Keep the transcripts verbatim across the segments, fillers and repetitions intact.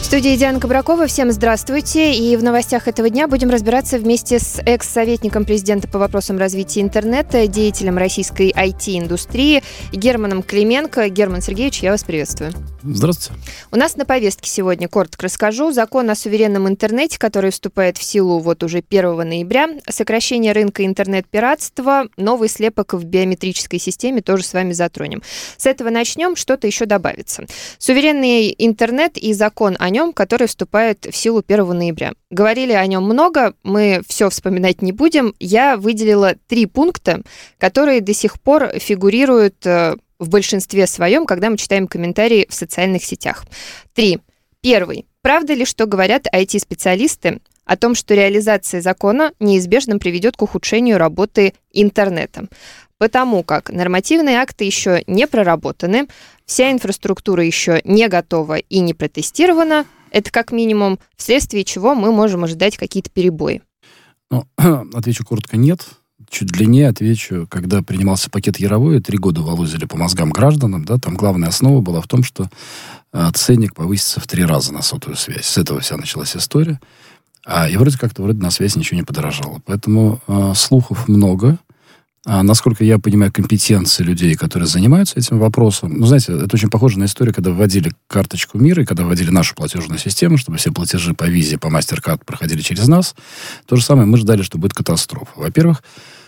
студии Диана Кабракова. Всем здравствуйте. И в новостях этого дня будем разбираться вместе с экс-советником президента по вопросам развития интернета, деятелем российской ай ти-индустрии Германом Клименко. Герман Сергеевич, я вас приветствую. Здравствуйте. У нас на повестке сегодня, коротко расскажу, закон о суверенном интернете, который вступает в силу вот уже первого ноября, сокращение рынка интернет-пиратства, новый слепок в биометрической системе, тоже с вами затронем. С этого начнем, что-то еще добавится. Суверенный интернет и закон о нем, который вступает в силу первого ноября. Говорили о нем много, мы все вспоминать не будем. Я выделила три пункта, которые до сих пор фигурируют в большинстве своем, когда мы читаем комментарии в социальных сетях. Три. Первый. Правда ли, что говорят ай ти-специалисты о том, что реализация закона неизбежно приведет к ухудшению работы интернета? Потому как нормативные акты еще не проработаны, вся инфраструктура еще не готова и не протестирована. Это как минимум, вследствие чего мы можем ожидать какие-то перебои. Ну, отвечу коротко, нет. Чуть длиннее отвечу, когда принимался пакет Яровой, три года волозили по мозгам гражданам, да, там главная основа была в том, что э, ценник повысится в три раза на сотовую связь. С этого вся началась история. А, и вроде как-то вроде на связь ничего не подорожало. Поэтому э, слухов много. А, насколько я понимаю, компетенции людей, которые занимаются этим вопросом, ну, знаете, это очень похоже на историю, когда вводили карточку мира, и когда вводили нашу платежную систему, чтобы все платежи по визе, по MasterCard проходили через нас. То же самое мы ждали, что будет катастрофа. Во-первых,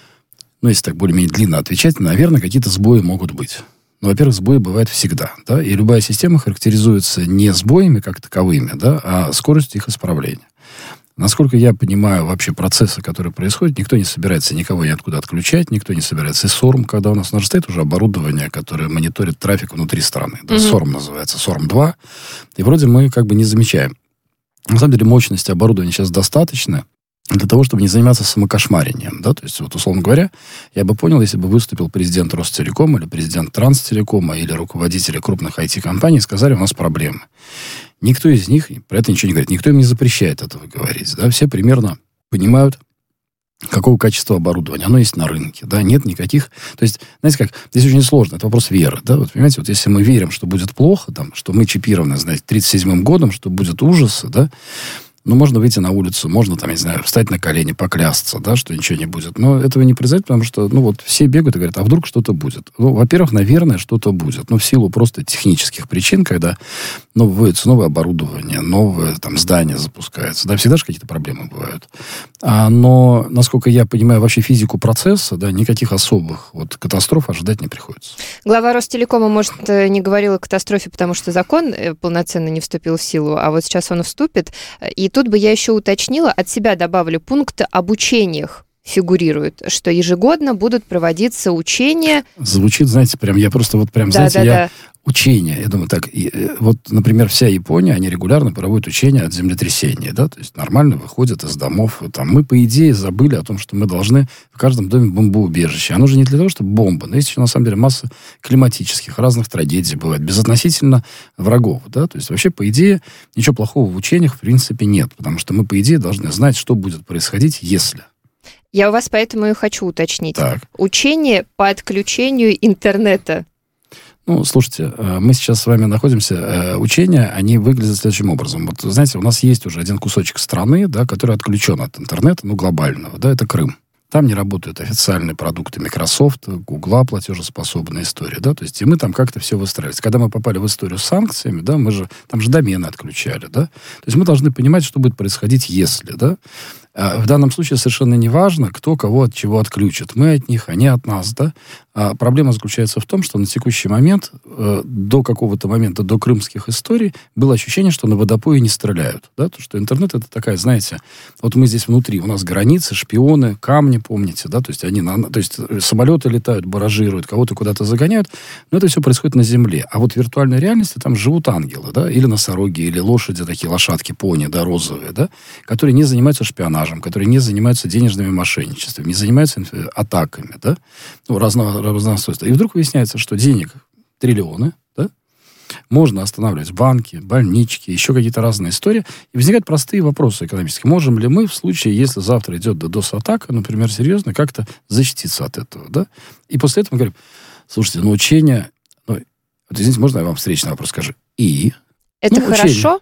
ну, если так более-менее длинно отвечать, наверное, какие-то сбои могут быть. Ну, во-первых, сбои бывают всегда, да, и любая система характеризуется не сбоями как таковыми, да, а скоростью их исправления. Насколько я понимаю вообще процессы, которые происходят, никто не собирается никого ниоткуда отключать, никто не собирается. И сорм, когда у нас, у нас стоит уже оборудование, которое мониторит трафик внутри страны. Да, mm-hmm. сорм называется, сорм два. И вроде мы как бы не замечаем. На самом деле мощности оборудования сейчас достаточно для того, чтобы не заниматься самокошмарением. Да? То есть, вот, условно говоря, я бы понял, если бы выступил президент Ростелекома или президент Транстелекома или руководители крупных ай ти-компаний и сказали, у нас проблемы. Никто из них про это ничего не говорит. Никто им не запрещает этого говорить. Да? Все примерно понимают, какого качества оборудования. Оно есть на рынке. Да? Нет никаких... То есть, знаете как, здесь очень сложно. Это вопрос веры. Да? Вот, понимаете, вот если мы верим, что будет плохо, там, что мы чипированы, знаете, тридцать седьмым годом, что будет ужасы, да, ну, можно выйти на улицу, можно, там, не знаю, встать на колени, поклясться, да, что ничего не будет. Но этого не произойдет, потому что, ну, вот все бегают и говорят, а вдруг что-то будет? Ну, во-первых, наверное, что-то будет. Ну, в силу просто технических причин, когда, ну, вводится новое оборудование, новое, там, здание запускается. Да, всегда же какие-то проблемы бывают. А, но, насколько я понимаю вообще физику процесса, да, никаких особых вот катастроф ожидать не приходится. Глава Ростелекома, может, не говорил о катастрофе, потому что закон полноценно не вступил в силу, а вот сейчас он вступит, и тут бы я еще уточнила, от себя добавлю, пункт об учениях фигурирует, что ежегодно будут проводиться учения. Звучит, знаете, прям, я просто вот прям, да, знаете, да, я... Да. Учения. Я думаю, так, и, вот, например, вся Япония, они регулярно проводят учения от землетрясения, да, то есть нормально выходят из домов. Там, мы, по идее, забыли о том, что мы должны в каждом доме бомбоубежище. Оно же не для того, чтобы бомба, но есть еще, на самом деле, масса климатических, разных трагедий бывает, безотносительно врагов, да, то есть вообще, по идее, ничего плохого в учениях, в принципе, нет, потому что мы, по идее, должны знать, что будет происходить, если... Я у вас поэтому и хочу уточнить. Так. Учение по отключению интернета. Ну, слушайте, мы сейчас с вами находимся, учения, они выглядят следующим образом. Вот, знаете, у нас есть уже один кусочек страны, да, который отключен от интернета, ну, глобального, да, это Крым. Там не работают официальные продукты Microsoft, Google, платежеспособная история, да, то есть и мы там как-то все выстраивались. Когда мы попали в историю с санкциями, да, мы же, там же домены отключали, да, то есть мы должны понимать, что будет происходить, если, да. А в данном случае совершенно не важно, кто кого от чего отключит. Мы от них, они от нас, да. А проблема заключается в том, что на текущий момент, э, до какого-то момента, до крымских историй, было ощущение, что на водопое не стреляют, да, то, что интернет это такая, знаете, вот мы здесь внутри, у нас границы, шпионы, камни, помните, да, то есть они, на, то есть самолеты летают, баражируют, кого-то куда-то загоняют, но это все происходит на земле. А вот в виртуальной реальности там живут ангелы, да, или носороги, или лошади, такие лошадки, пони, да, розовые, да, которые не занимаются шпионажем, которые не занимаются денежными мошенничествами, не занимаются атаками, да, ну, разного, разного свойства. И вдруг выясняется, что денег триллионы, да, можно останавливать банки, больнички, еще какие-то разные истории. И возникают простые вопросы экономические. Можем ли мы в случае, если завтра идет дос-атака, например, серьезно, как-то защититься от этого, да? И после этого мы говорим, слушайте, ну, учение... Ну, вот, извините, можно я вам встречный вопрос скажу? И? Это ну, хорошо?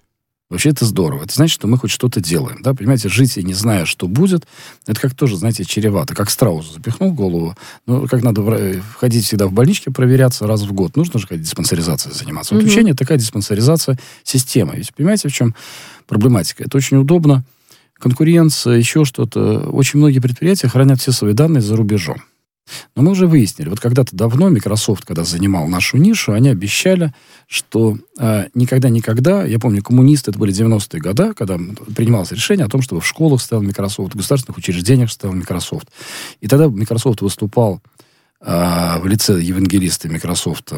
Вообще это здорово. Это значит, что мы хоть что-то делаем. Да? Понимаете, жить и не зная, что будет, это как тоже, знаете, чревато. Как страус запихнул голову. Ну, как надо ходить всегда в больничке, проверяться раз в год. Нужно же ходить диспансеризацией заниматься. Вот mm-hmm. учение — такая диспансеризация системы. Ведь понимаете, в чем проблематика? Это очень удобно. Конкуренция, еще что-то. Очень многие предприятия хранят все свои данные за рубежом. Но мы уже выяснили, вот когда-то давно Microsoft, когда занимал нашу нишу, они обещали, что э, никогда-никогда, я помню, коммунисты, это были девяностые годы, когда принималось решение о том, чтобы в школах стоял Microsoft, в государственных учреждениях стоял Microsoft. И тогда Microsoft выступал э, в лице евангелиста Microsoft,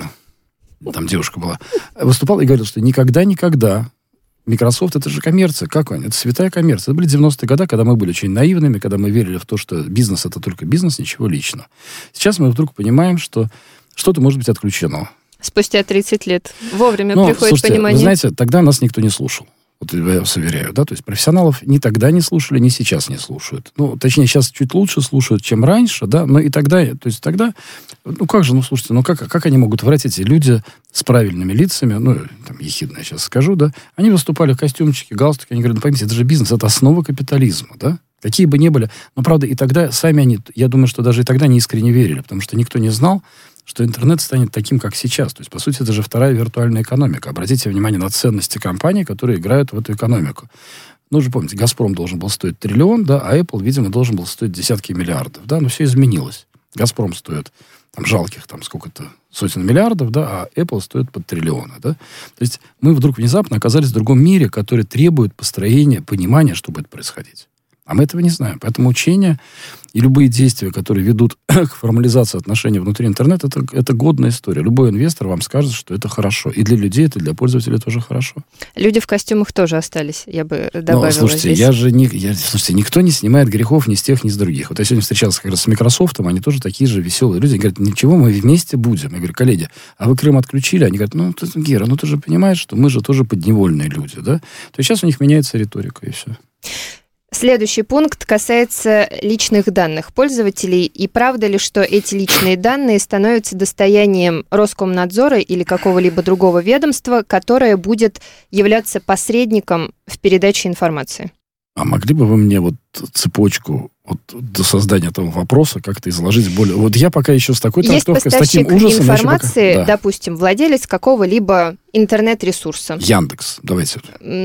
там девушка была, выступал и говорил, что никогда-никогда Microsoft — это же коммерция. Как он? Это святая коммерция. Это были девяностые годы, когда мы были очень наивными, когда мы верили в то, что бизнес — это только бизнес, ничего личного. Сейчас мы вдруг понимаем, что что-то может быть отключено. Спустя тридцать лет. Вовремя Но, приходит слушайте, понимание. Вы знаете, тогда нас никто не слушал. Вот я вас уверяю, да, то есть профессионалов ни тогда не слушали, ни сейчас не слушают. Ну, точнее, сейчас чуть лучше слушают, чем раньше, да, но и тогда, то есть тогда, ну, как же, ну, слушайте, ну, как, как они могут врать, эти люди с правильными лицами, ну, там, ехидно я сейчас скажу, да, они выступали в костюмчике, галстуке, они говорят, ну, поймите, это же бизнес, это основа капитализма, да, какие бы ни были, но, правда, и тогда сами они, я думаю, что даже и тогда не искренне верили, потому что никто не знал, что интернет станет таким, как сейчас. То есть, по сути, это же вторая виртуальная экономика. Обратите внимание на ценности компаний, которые играют в эту экономику. Ну, же помните, «Газпром» должен был стоить триллион, да, а Apple, видимо, должен был стоить десятки миллиардов, да, но все изменилось. «Газпром» стоит там жалких, там, сколько-то, сотен миллиардов, да, а Apple стоит под триллионы, да. То есть, мы вдруг внезапно оказались в другом мире, который требует построения, понимания, что будет происходить. А мы этого не знаем. Поэтому учения и любые действия, которые ведут к формализации отношений внутри интернета, это, это годная история. Любой инвестор вам скажет, что это хорошо. И для людей, это для пользователей тоже хорошо. Люди в костюмах тоже остались, я бы добавила. Но, слушайте, здесь. я же не, я, слушайте, никто не снимает грехов ни с тех, ни с других. Вот я сегодня встречался как раз с Microsoft, они тоже такие же веселые люди. Они говорят, ничего, мы вместе будем. Я говорю, коллеги, а вы Крым отключили? Они говорят, ну, ты, Гера, ну ты же понимаешь, что мы же тоже подневольные люди, да? То есть сейчас у них меняется риторика, и все. Следующий пункт касается личных данных пользователей. И правда ли, что эти личные данные становятся достоянием Роскомнадзора или какого-либо другого ведомства, которое будет являться посредником в передаче информации? А могли бы вы мне вот цепочку вот до создания этого вопроса как-то изложить более... Вот я пока еще с такой трактовкой, с таким ужасом... информации, пока... да. допустим, владелец какого-либо интернет-ресурса. Яндекс, давайте.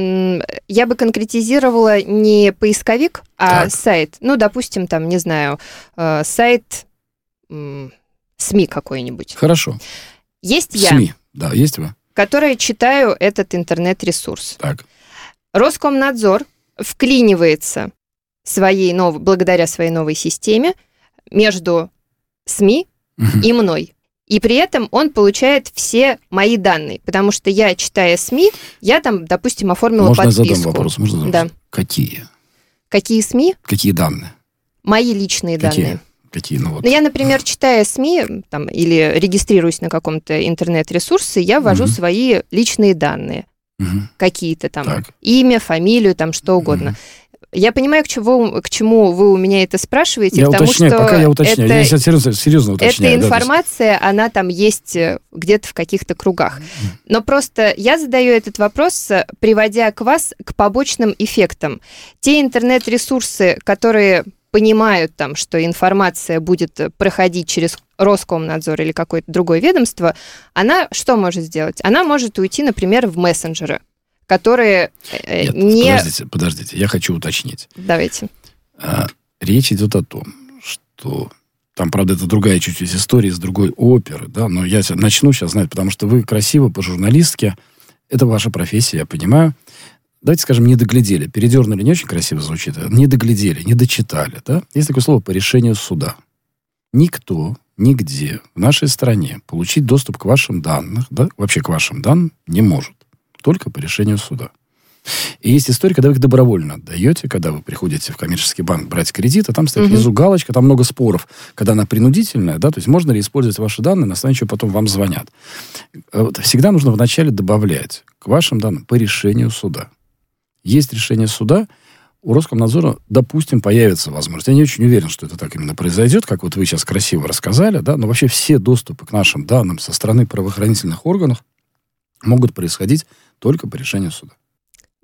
Я бы конкретизировала не поисковик, а так. сайт. Ну, допустим, там, не знаю, сайт СМИ какой-нибудь. Хорошо. Есть я. СМИ, да, есть вы. Которая читаю этот интернет-ресурс. Так. Роскомнадзор вклинивается своей нов... благодаря своей новой системе между СМИ угу. и мной. И при этом он получает все мои данные. Потому что я, читая СМИ, я там, допустим, оформила Можно подписку. Можно я задам вопрос? Можно задам? Да. Какие? Какие СМИ? Какие данные? Мои личные Какие? данные. Какие? Ну, вот. Ну, я, например, читая СМИ там, или регистрируюсь на каком-то интернет-ресурсе, я ввожу угу. свои личные данные. Угу. Какие-то там. Так. Имя, фамилию, там что угодно. Угу. Я понимаю, к чему, к чему вы у меня это спрашиваете, я потому уточняю, что пока я уточняю. это, я серьезно, серьезно уточняю. Эта информация, да, она там есть где-то в каких-то кругах. Но просто я задаю этот вопрос, приводя к вас к побочным эффектам. Те интернет-ресурсы, которые понимают, там, что информация будет проходить через Роскомнадзор или какое-то другое ведомство, она что может сделать? Она может уйти, например, в мессенджеры, которые Нет, не... Подождите, подождите, я хочу уточнить. Давайте. А, речь идет о том, что... Там, правда, это другая чуть-чуть история из другой оперы, да, но я начну сейчас знать, потому что вы красиво по-журналистски, это ваша профессия, я понимаю. Давайте скажем, не доглядели. Передернули не очень красиво звучит. Не доглядели, не дочитали. Да? Есть такое слово «по решению суда». Никто, нигде в нашей стране получить доступ к вашим данным, да, вообще к вашим данным, не может. Только по решению суда. И есть история, когда вы их добровольно отдаете, когда вы приходите в коммерческий банк брать кредит, а там стоит внизу галочка, там много споров, когда она принудительная, да, то есть можно ли использовать ваши данные, на основании чего потом вам звонят. Всегда нужно вначале добавлять к вашим данным по решению суда. Есть решение суда, у Роскомнадзора, допустим, появится возможность. Я не очень уверен, что это так именно произойдет, как вот вы сейчас красиво рассказали, да, но вообще все доступы к нашим данным со стороны правоохранительных органов могут происходить только по решению суда.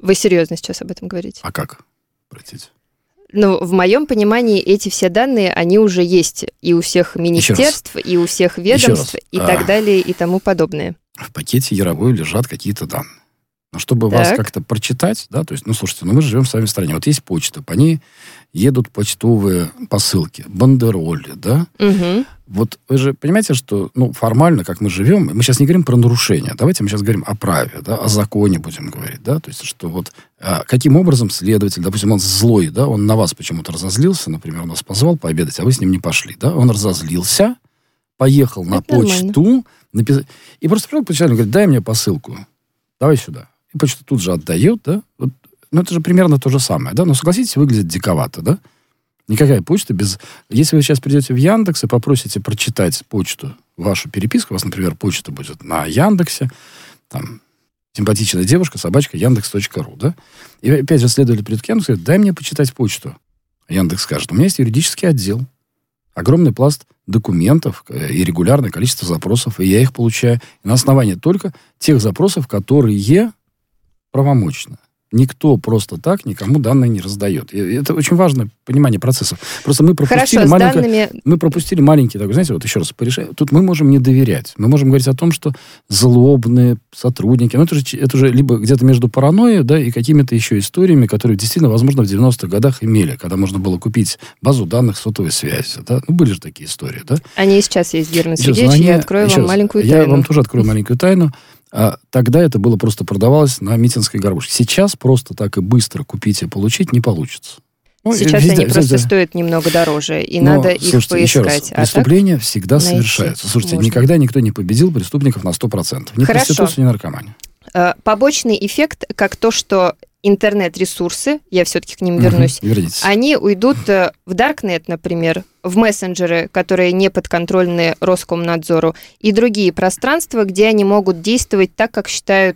Вы серьезно сейчас об этом говорите? А как? Простите. Ну, в моем понимании, эти все данные, они уже есть и у всех министерств, и у всех ведомств, и а... так далее, и тому подобное. В пакете Яровой лежат какие-то данные. Но чтобы так. вас как-то прочитать, да, то есть, ну, слушайте, ну, мы живем в вами стране. Вот есть почта, по ней едут почтовые посылки, бандероли, да. Угу. Вот вы же понимаете, что, ну, формально, как мы живем, мы сейчас не говорим про нарушения, давайте мы сейчас говорим о праве, да, о законе будем говорить, да, то есть, что вот а, каким образом следователь, допустим, он злой, да, он на вас почему-то разозлился, например, он вас позвал пообедать, а вы с ним не пошли, да, он разозлился, поехал на Это почту, напис... и просто пришел к почтальону и говорит, дай мне посылку, давай сюда. И почта тут же отдает, да, вот, ну, это же примерно то же самое, да, но, согласитесь, выглядит диковато, да. Никакая почта без... Если вы сейчас придете в Яндекс и попросите прочитать почту, вашу переписку, у вас, например, почта будет на Яндексе, там, симпатичная девушка, собачка, яндекс точка ру, да? И опять же следователь придет к Яндексу и говорит, дай мне почитать почту. Яндекс скажет, у меня есть юридический отдел, огромный пласт документов и регулярное количество запросов, и я их получаю на основании только тех запросов, которые правомочны. Никто просто так никому данные не раздает. И это очень важное понимание процессов. Просто мы пропустили, Хорошо, маленькое, данными... мы пропустили маленький такой, знаете, вот еще раз, порешаю, тут мы можем не доверять. Мы можем говорить о том, что злобные сотрудники, ну это же, это же либо где-то между паранойей, да, и какими-то еще историями, которые действительно, возможно, в девяностых годах имели, когда можно было купить базу данных сотовой связи. Да? Ну, были же такие истории, да? Они и сейчас есть, Герман Сергеевич, я открою вам раз, маленькую я тайну. Я вам тоже открою маленькую тайну. А тогда это было просто продавалось на митинской горбушке. Сейчас просто так и быстро купить и получить не получится. Ну, Сейчас везде, они просто везде. стоят немного дороже, и Но, надо слушайте, их поискать. Еще раз, а преступления всегда совершаются. Слушайте, можно. Никогда никто не победил преступников на сто процентов. Ни Хорошо. проституция, ни наркомания. Побочный эффект, как то, что интернет-ресурсы, я все-таки к ним вернусь, угу, они уйдут в Даркнет, например, в мессенджеры, которые не подконтрольны Роскомнадзору, и другие пространства, где они могут действовать так, как считают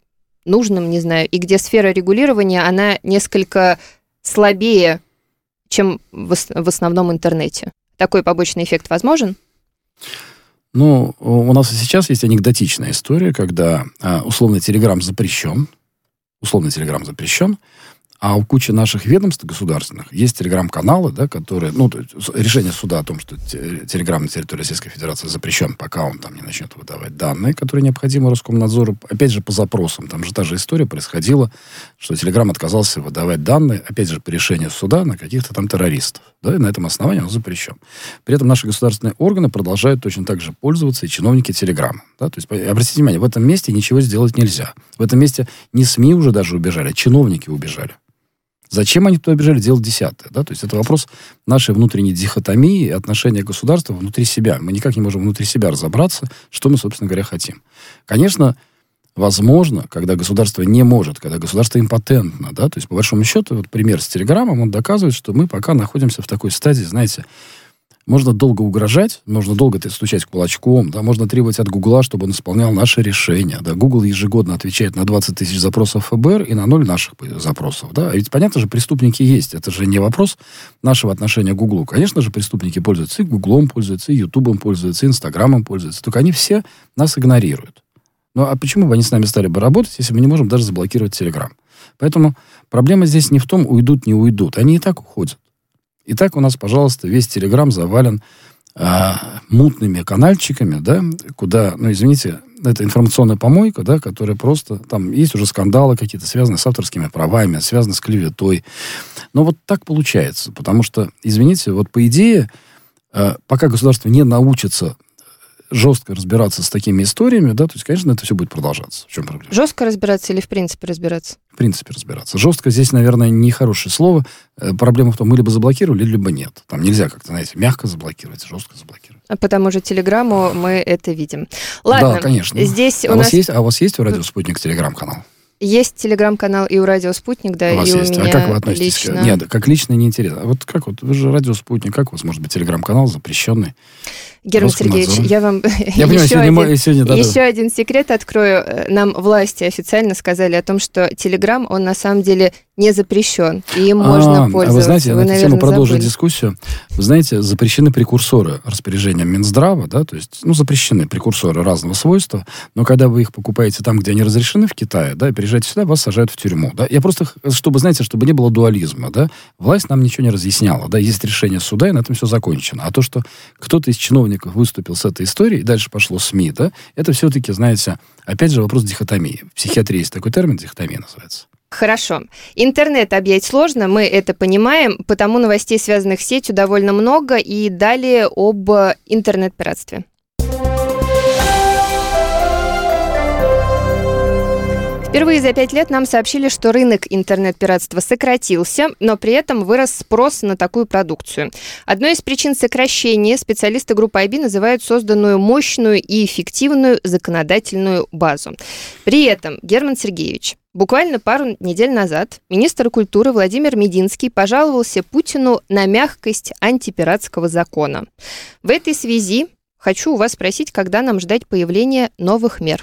нужным, не знаю, и где сфера регулирования, она несколько слабее, чем в основном интернете. Такой побочный эффект возможен? Ну, у нас и сейчас есть анекдотичная история, когда условно Телеграм запрещен, условно Телеграм запрещен, а у кучи наших ведомств государственных есть телеграм-каналы, да, которые... Ну, то есть решение суда о том, что Телеграм на территории Российской Федерации запрещен, пока он там не начнет выдавать данные, которые необходимы Роскомнадзору. Опять же, по запросам. Там же та же история происходила, что Телеграм отказался выдавать данные, опять же, по решению суда на каких-то там террористов. Да, и на этом основании он запрещен. При этом наши государственные органы продолжают точно так же пользоваться и чиновники Телеграма. Да? То есть, обратите внимание, в этом месте ничего сделать нельзя. В этом месте не СМИ уже даже убежали, а чиновники убежали. Зачем они туда бежали, дело десятое. Да? То есть это вопрос нашей внутренней дихотомии и отношения государства внутри себя. Мы никак не можем внутри себя разобраться, что мы, собственно говоря, хотим. Конечно, возможно, когда государство не может, когда государство импотентно, да, то есть, по большому счету, вот пример с Телеграмом, он доказывает, что мы пока находимся в такой стадии, знаете, можно долго угрожать, можно долго стучать кулачком, да, можно требовать от Гугла, чтобы он исполнял наши решения. Да. Google ежегодно отвечает на двадцать тысяч запросов эф бэ эр и на ноль наших запросов. Да. А ведь, понятно же, преступники есть. Это же не вопрос нашего отношения к Гуглу. Конечно же, преступники пользуются и Гуглом, пользуются, и Ютубом пользуются, и Инстаграмом пользуются. Только они все нас игнорируют. Ну, а почему бы они с нами стали бы работать, если мы не можем даже заблокировать Телеграм? Поэтому проблема здесь не в том, уйдут, не уйдут. Они и так уходят. И так у нас, пожалуйста, весь Телеграм завален а, мутными канальчиками, да, куда, ну, извините, это информационная помойка, да, которая просто... Там есть уже скандалы какие-то, связанные с авторскими правами, связанные с клеветой. Но вот так получается. Потому что, извините, вот по идее, а, пока государство не научится жестко разбираться с такими историями, да, то есть, конечно, это все будет продолжаться. В чем проблема? Жестко разбираться или в принципе разбираться? В принципе разбираться. Жестко здесь, наверное, не хорошее слово. Проблема в том, мы либо заблокировали, либо нет. Там нельзя как-то, знаете, мягко заблокировать, жестко заблокировать. А потому же Телеграмму мы это видим. Ладно. Да, конечно. Здесь а, у у нас... вас есть, а у вас есть у Радио Спутник Телеграм-канал? Есть Телеграм-канал и у Радио Спутник, да, у вас и есть. у меня а как вы относитесь лично. К... Нет, как лично неинтересно. А вот как вот, вы же Радио Спутник, как у вас может быть Телеграм-канал запрещенный? Герман Сергеевич, я вам я понимаю, еще, сегодня, один, сегодня, да, еще да. один секрет открою. Нам власти официально сказали о том, что Телеграм, он на самом деле не запрещен, и им можно а, пользоваться. А вы знаете, вы, на эту тему продолжить забыли. дискуссию. Вы знаете, запрещены прекурсоры распоряжения Минздрава, да, то есть, ну, запрещены прекурсоры разного свойства, но когда вы их покупаете там, где они разрешены, в Китае, да, и приезжаете сюда, вас сажают в тюрьму, да. Я просто, чтобы, знаете, чтобы не было дуализма, да, власть нам ничего не разъясняла, да, есть решение суда, и на этом все закончено. А то, что кто-то из чиновников выступил с этой историей, и дальше пошло СМИ, да, это все-таки, знаете, опять же вопрос дихотомии. В психиатрии есть такой термин, дихотомия называется. Хорошо. Интернет объять сложно, мы это понимаем, потому новостей, связанных с сетью, довольно много. И далее об интернет-пиратстве. Впервые за пять лет нам сообщили, что рынок интернет-пиратства сократился, но при этом вырос спрос на такую продукцию. Одной из причин сокращения специалисты группы ай би называют созданную мощную и эффективную законодательную базу. При этом, Герман Сергеевич, буквально пару недель назад министр культуры Владимир Мединский пожаловался Путину на мягкость антипиратского закона. В этой связи хочу у вас спросить, когда нам ждать появления новых мер?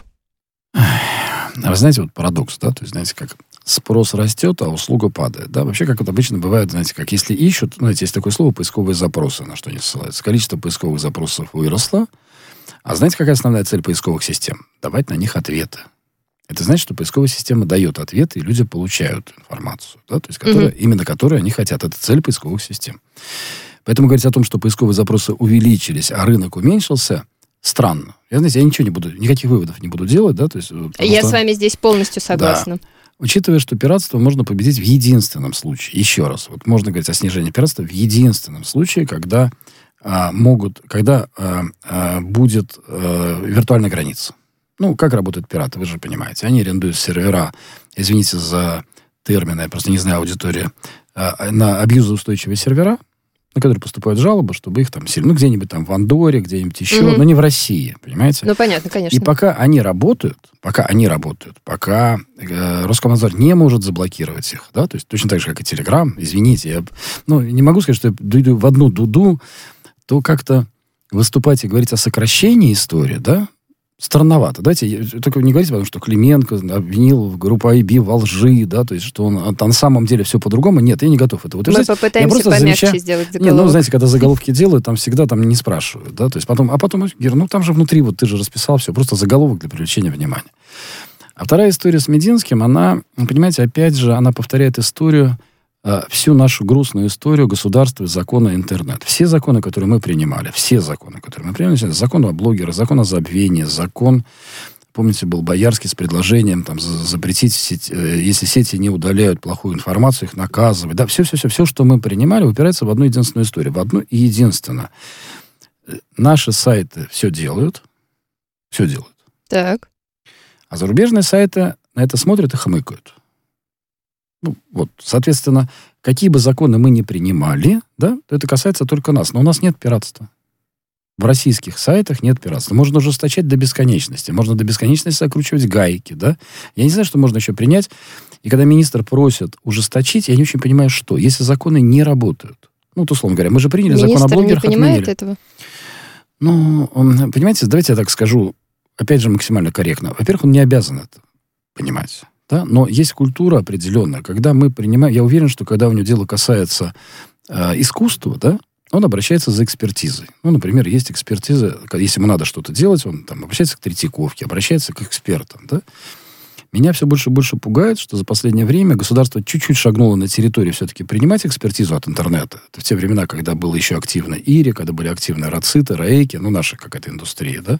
А вы знаете, вот парадокс, да, то есть, знаете, как спрос растет, а услуга падает, да, вообще, как вот обычно бывает, знаете, как если ищут, ну, знаете, есть такое слово поисковые запросы, на что они ссылаются, количество поисковых запросов выросло, а знаете, какая основная цель поисковых систем? Давать на них ответы. Это значит, что поисковая система дает ответы, и люди получают информацию, да, то есть, которая, mm-hmm. именно которую они хотят, это цель поисковых систем. Поэтому говорить о том, что поисковые запросы увеличились, а рынок уменьшился, странно. Я, знаете, я ничего не буду, никаких выводов не буду делать, да, то есть... Я что, с вами здесь полностью согласна. Да. Учитывая, что пиратство можно победить в единственном случае, еще раз, вот можно говорить о снижении пиратства в единственном случае, когда а, могут, когда а, а, будет а, виртуальная граница. Ну, как работают пираты, вы же понимаете. Они арендуют сервера, извините за термины, я просто не знаю аудитории, а, на абьюзоустойчивые сервера, на которые поступают жалобы, чтобы их там сильно, ну, где-нибудь там в Андорре, где-нибудь еще, mm-hmm. но не в России, понимаете? Ну, понятно, конечно. И пока они работают, пока они работают, пока э, Роскомнадзор не может заблокировать их, да, то есть точно так же, как и Телеграм, извините, я, ну, не могу сказать, что я иду в одну дуду, то как-то выступать и говорить о сокращении истории, да, странновато. Давайте, только не говорите, потому что Клименко обвинил группу ай би во лжи, да, то есть, что он, он на самом деле все по-другому. Нет, я не готов это утверждать. Мы попытаемся помягче замечаю... сделать заголовок. Нет, ну, знаете, когда заголовки делают, там всегда там не спрашивают, да, то есть потом, а потом, Гер, ну, там же внутри, вот ты же расписал все, просто заголовок для привлечения внимания. А вторая история с Мединским, она, понимаете, опять же, она повторяет историю, всю нашу грустную историю государства и закона интернет. Все законы, которые мы принимали, все законы, которые мы принимали, закон о блогерах, закон о забвении, закон, помните, был Боярский с предложением там, запретить, сеть, если сети не удаляют плохую информацию, их наказывать. Да, все-все-все, все, что мы принимали, упирается в одну единственную историю, в одну и единственную. Наши сайты все делают, все делают. Так. А зарубежные сайты на это смотрят и хмыкают. Ну, вот, соответственно, какие бы законы мы ни принимали, да, то это касается только нас. Но у нас нет пиратства. В российских сайтах нет пиратства. Можно ужесточать до бесконечности. Можно до бесконечности закручивать гайки, да. Я не знаю, что можно еще принять. И когда министр просит ужесточить, я не очень понимаю, что. Если законы не работают. Ну, вот, условно говоря, мы же приняли министр закон о блогерах, не понимает отменили. этого? Ну, он, понимаете, давайте я так скажу, опять же, максимально корректно. Во-первых, он не обязан это понимать. Да? Но есть культура определенная, когда мы принимаем... Я уверен, что когда у него дело касается э, искусства, да, он обращается за экспертизой. Ну, например, есть экспертиза, если ему надо что-то делать, он там обращается к Третьяковке, обращается к экспертам. Да? Меня все больше и больше пугает, что за последнее время государство чуть-чуть шагнуло на территорию все-таки принимать экспертизу от интернета. Это в те времена, когда было еще активно ИРИ, когда были активны РАЦИТы, РАЭКи, ну, наша какая-то индустрия, да.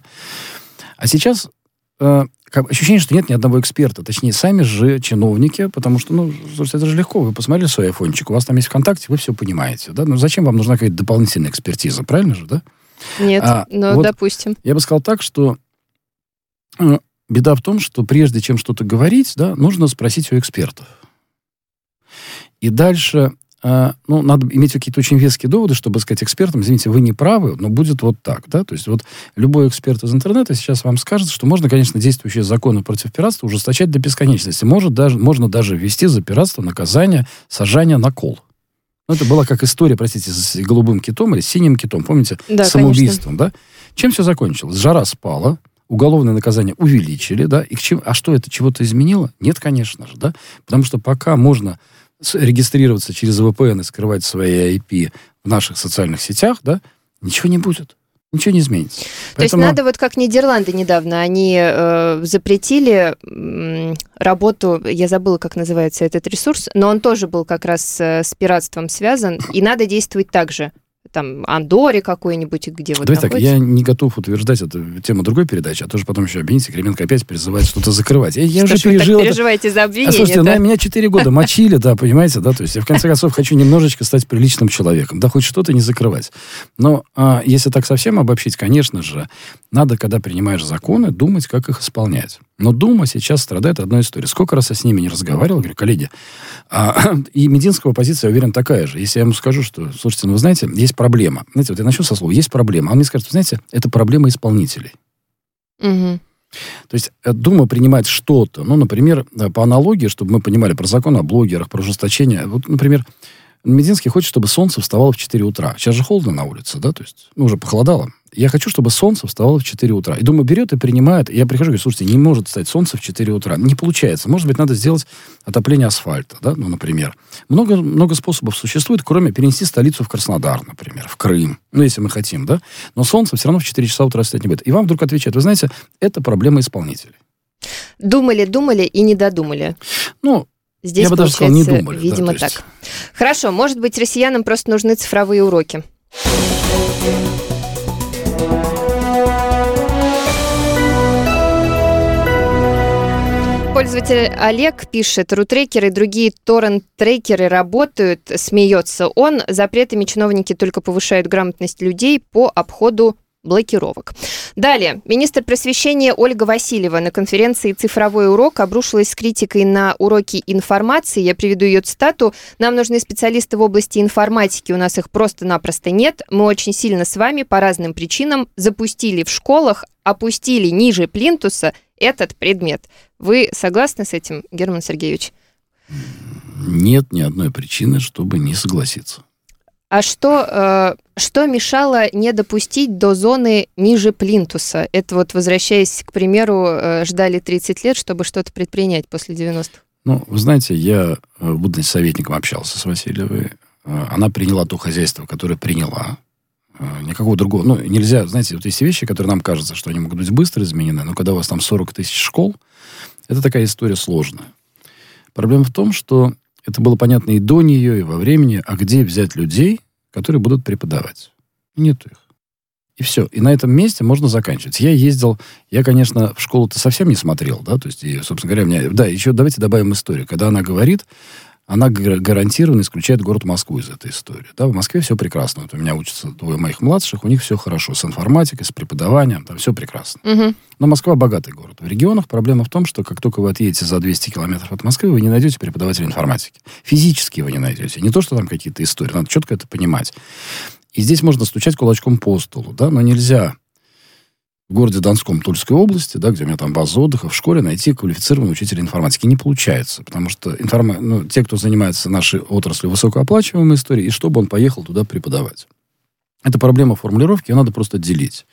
А сейчас... Э, Как, ощущение, что нет ни одного эксперта. Точнее, сами же чиновники, потому что, ну, слушайте, это же легко. Вы посмотрели свой айфончик, у вас там есть ВКонтакте, вы все понимаете, да? Ну, зачем вам нужна какая-то дополнительная экспертиза, правильно же, да? Нет, а, ну, вот допустим. Я бы сказал так, что э, беда в том, что прежде чем что-то говорить, да, нужно спросить у экспертов. И дальше... Ну, надо иметь какие-то очень веские доводы, чтобы сказать экспертам, извините, вы не правы, но будет вот так, да, то есть вот любой эксперт из интернета сейчас вам скажет, что можно, конечно, действующие законы против пиратства ужесточать до бесконечности, может даже, можно даже ввести за пиратство наказание сажания на кол. Ну, это была как история, простите, с голубым китом или синим китом, помните, да, самоубийством, конечно. Да? Чем все закончилось? Жара спала, уголовное наказание увеличили, да, и к чему, а что это, чего-то изменило? Нет, конечно же, да, потому что пока можно регистрироваться через ви пи эн и скрывать свои ай пи в наших социальных сетях, да, ничего не будет. Ничего не изменится. То Поэтому... есть надо вот как Нидерланды недавно, они э, запретили э, работу, я забыла, как называется этот ресурс, но он тоже был как раз э, с пиратством связан, и надо действовать так же. Там Андорре какой-нибудь, где вот Давайте так, находитесь. я не готов утверждать эту тему другой передачи, а тоже потом еще обвините, Кременко опять призывает что-то закрывать. Я, я уже пережил так переживаете за обвинение, а, слушайте, да? на меня четыре года мочили, да, понимаете, да, то есть я в конце концов хочу немножечко стать приличным человеком, да, хоть что-то не закрывать. Но а, если так совсем обобщить, конечно же, надо, когда принимаешь законы, думать, как их исполнять. Но Дума сейчас страдает одной историей. Сколько раз я с ними не разговаривал, говорю, коллеги, а, и мединская позиция, я уверен, такая же. Если я ему скажу, что, слушайте, ну вы знаете, есть проблема. Знаете, вот я начну со слова, есть проблема. А он мне скажет, вы знаете, это проблема исполнителей. Угу. То есть Дума принимает что-то, ну, например, по аналогии, чтобы мы понимали про закон о блогерах, про ужесточение. Вот, например, Мединский хочет, чтобы солнце вставало в четыре утра. Сейчас же холодно на улице, да, то есть, ну, уже похолодало. Я хочу, чтобы солнце вставало в четыре утра. И Дума берет и принимает. Я прихожу и говорю, слушайте, не может встать солнце в четыре утра. Не получается. Может быть, надо сделать отопление асфальта, да, ну, например. Много, много способов существует, кроме перенести столицу в Краснодар, например, в Крым. Ну, если мы хотим, да. Но солнце все равно в четыре часа утра встать не будет. И вам вдруг отвечают, вы знаете, это проблема исполнителей. Думали, думали и не додумали. Ну, Здесь, я бы даже сказал, не думали. Видимо, да, так. есть... Хорошо, может быть, россиянам просто нужны цифровые уроки. Пользователь Олег пишет, рутрекеры и другие торрент-трекеры работают, смеется он. Запретами чиновники только повышают грамотность людей по обходу блокировок. Далее. Министр просвещения Ольга Васильева на конференции «Цифровой урок» обрушилась с критикой на уроки информации. Я приведу ее цитату. «Нам нужны специалисты в области информатики. У нас их просто-напросто нет. Мы очень сильно с вами по разным причинам запустили в школах, опустили ниже плинтуса этот предмет». Вы согласны с этим, Герман Сергеевич? Нет ни одной причины, чтобы не согласиться. А что, э, что мешало не допустить до зоны ниже плинтуса? Это вот, возвращаясь, к примеру, э, ждали тридцать лет, чтобы что-то предпринять после девяностых. Ну, вы знаете, я, будучи советником, общался с Васильевой. Она приняла то хозяйство, которое приняла. Никакого другого. Ну, нельзя, знаете, вот есть вещи, которые нам кажется, что они могут быть быстро изменены, но когда у вас там сорок тысяч школ, это такая история сложная. Проблема в том, что это было понятно и до нее, и во времени, а где взять людей, которые будут преподавать? Нету их. И все. И на этом месте можно заканчивать. Я ездил, я, конечно, в школу-то совсем не смотрел, да, то есть, и, собственно говоря, у меня... Да, еще давайте добавим историю. Когда она говорит, она гарантированно исключает город Москву из этой истории. Да, в Москве все прекрасно. Вот у меня учатся двое моих младших, у них все хорошо. С информатикой, с преподаванием, там все прекрасно. Угу. Но Москва богатый город. В регионах проблема в том, что как только вы отъедете за двести километров от Москвы, вы не найдете преподавателя информатики. Физически вы не найдете. Не то, что там какие-то истории. Надо четко это понимать. И здесь можно стучать кулачком по столу, да, но нельзя в городе Донском Тульской области, да, где у меня там база отдыха, в школе найти квалифицированного учителя информатики. Не получается, потому что информа... ну, те, кто занимается нашей отраслью высокооплачиваемой историей, и чтобы он поехал туда преподавать. Это проблема формулировки, ее надо просто делить.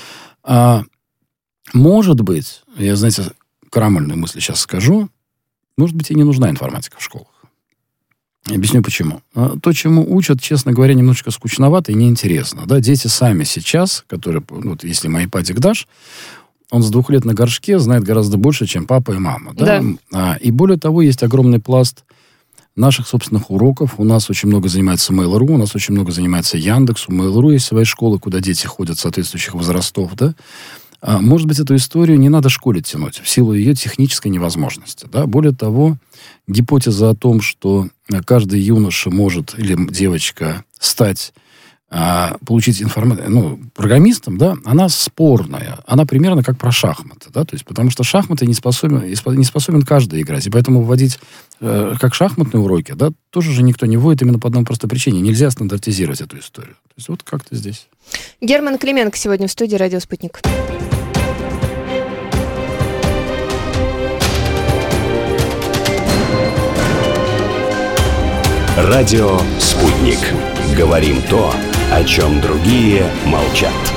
А, может быть, я, знаете, крамольную мысль сейчас скажу, может быть, и не нужна информатика в школах. Объясню почему. То, чему учат, честно говоря, немножечко скучновато и неинтересно. Да? Дети сами сейчас, которые, вот если мой падик Даш, он с двух лет на горшке знает гораздо больше, чем папа и мама. Да? Да. А, и более того, есть огромный пласт наших собственных уроков. У нас очень много занимается Mail.ru, у нас очень много занимается Яндекс. У Mail.ru есть свои школы, куда дети ходят соответствующих возрастов. Да? А, может быть, эту историю не надо школе тянуть в силу ее технической невозможности. Да? Более того, гипотеза о том, что каждый юноша может или девочка стать, а, получить информацию, ну, программистом, да, она спорная. Она примерно как про шахматы, да, то есть, потому что шахматы не способен, не способен каждый играть. И поэтому вводить э, как шахматные уроки, да, тоже же никто не вводит именно по одной простой причине. Нельзя стандартизировать эту историю. То есть, вот как-то здесь. Герман Клименко сегодня в студии «Радио Спутник». Радио «Спутник». Говорим то, о чем другие молчат.